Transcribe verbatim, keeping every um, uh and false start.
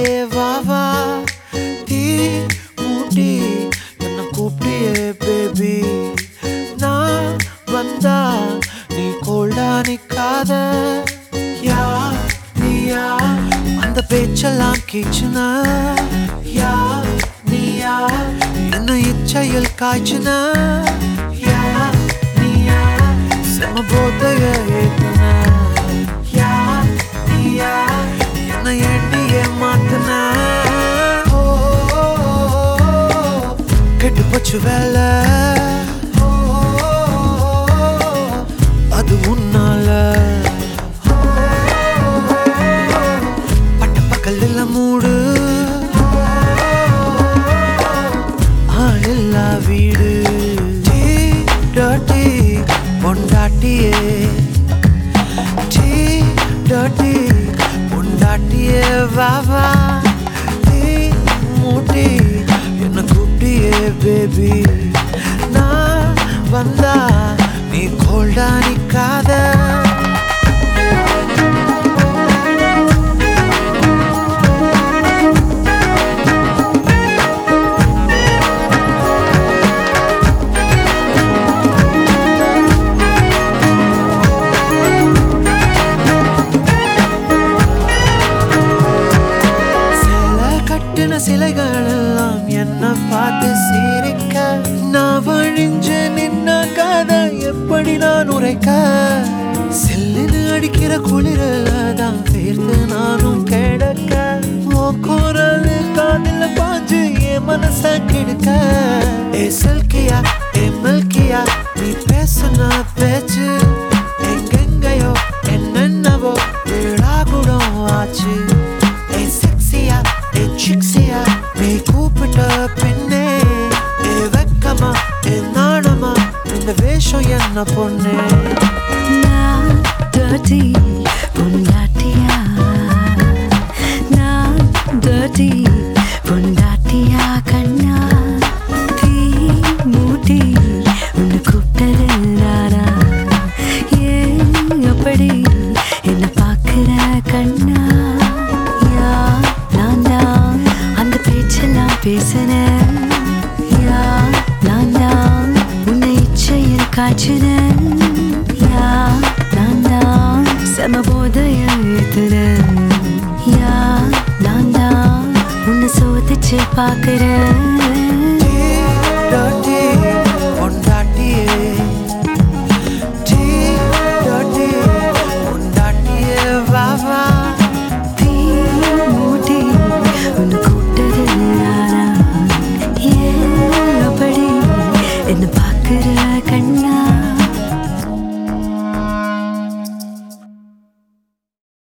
பொண்டாட்டியே வா வா தீ மூட்டி என்ன கூப்பிட்டியே பேபி நான் வந்தா நீ கோல்டா நிக்காத யா நீயா அந்த பேச்செல்லாம் கீச்சுனா யா நீயா என்ன இச்சையில் காய்ச்சுனா யா நீயா செம போதைய ஏத்துனா யா நீயா என்ன எண்ணியே மாத்துனா கெட்டு போச்சு வேலை அது உன்னால பட்ட பக்கல் இல்ல மூடு ஆள் இல்லா வீடு டீ டாட்டி பொண்டாட்டியே டீ டாட்டி பொண்டாட்டியே வா வா டீ மூட்டி என்ன கூப்பிட்டியே பேபி நான் வந்தா நீ கோல்டா நிக்காத சிலைகள் எல்லாம் என்ன பார்த்து சிரிக்க நான் வழிஞ்சு நின்ன கதை எப்படி நான் உரைக்க செல்லுன்னு அடிக்கிற குளிரதான் பேர்த்து நானும் கிடக்க உன் குரல் காதில் பாஞ்சு என் மனச கெடுக்க ஏ சில்கியா ஏ மில்கியா நீ பேசுன பேச்சு எங்கெங்கையோ என்னென்னவோ விழாகுடம் ஆச்சு ஏ செக்ஸியா ஏ சிக்ஸியா நீ கூப்பிட்ட பெண்ணே ஏ வெக்கமா ஏ நாணமா இந்த வேஷம் என்ன பொண்ணே நான் dirty பொண்டாட்டியா நான் dirty பொண்டாட்டியா கண்ணா தீ மூட்டி உன்னை கூப்பிட்டது நானா ஏன் அப்படி என்ன பார்க்கிற கண்ணா யா நான் தான் அந்த பேச்செல்லாம் பேசினேன் யா நான் தான் உன்னை இச்சையில் காய்ச்சினேன் யா நான் தான் செம போதைய ஏத்துறேன் யா நான் தான் உன்னை சோதிச்சு பார்க்கிறேன்